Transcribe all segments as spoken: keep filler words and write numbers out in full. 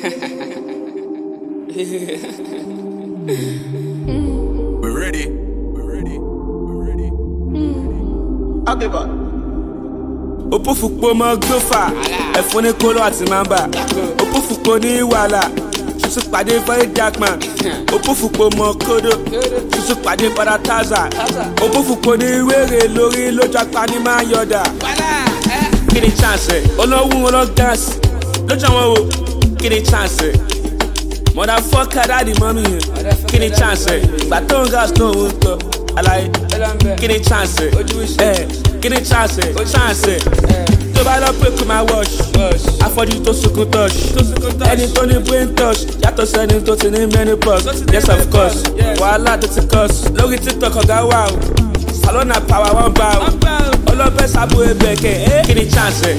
We're ready. We're ready. We're ready. Okay, but. Opofupo mo glofa, ẹ̀fọn ní kóló àti mamba. Opofupo ní wàhálà, ṣùṣù pàdé very dark man. Opofupo mo kodo, ṣùṣù pàdé padà taza. Opofupo ní wèrè lórí lójú apá ní máa yọ̀dà. Kí ni chance? Olówó olóò gáàsì, lójú àwọn wo? Kí ni chance? Motherfucker daddy mommy yẹn. Kí ni chance? Ìgbà tó ń gas náà ń tọ́. Alaye, kí ni chance? Eh, kí ni chance? Chance. Tó bá lọ pé kò máa wash, afọ́jú tó sunkún touch. Ẹni tó ní brain touch, yàtọ̀ sẹ́ni tó ti ní menopause. Yes of course, wàhálà tó ti cause. Lórí TikTok ọ̀gá wà o, Salona power one bow. Ọlọ́pẹ́ sábò ebèkè, eh? Kí ni chance?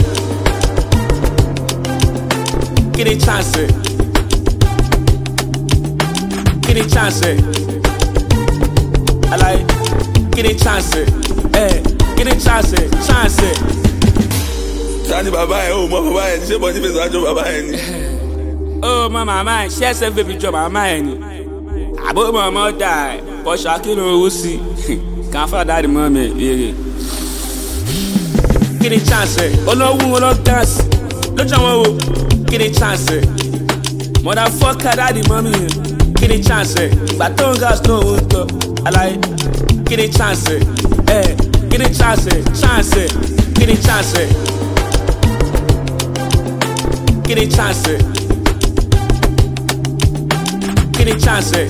Kí ni chance? Kí ni chance? Alaye, kí ni chance? Eh, kí ni chance? Chance. Ṣáàní bàbá ẹ̀ o mọ bàbá ẹ̀ ní ṣé bọ́dí fèsì àjọ bàbá ẹ̀ ni. Ó mọ màmá ẹ̀ ṣé ẹsẹ̀ bèbí jọ màmá ẹ̀ ni. Àbó mọ̀ ọmọ dà ẹ̀ kọ́ṣà kí ló owó sí. Kàn fà dáàdì mọ́ mi rere. Kí ni chance? Olówó olóò gáàsì, lójú àwọn wo? Kí ni chance? Motherfucker dáàdì mọ́ mi yẹn. Kí ni chance? Ìgbà tó ń gas náà ń tọ́. Alaye, kí ni chance? Eh, kí ni chance? Chance. Kí ni chance? Kí ni chance? Kí ni chance?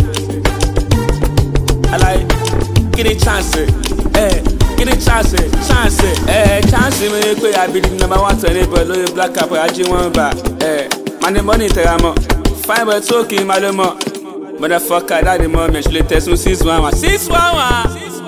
Alaye, kí ni chance? Eh, kí ni chance? Chance. Eh, chance mi ni pé abidi number one tẹ̀lé bọ̀ lórí black cap ajé wọn bá. Eh, money money tẹ̀ra mọ́. Fine boy tó kì í máa lé mọ́. Motherfucker, daddy mom, je le teste six one one. six one one.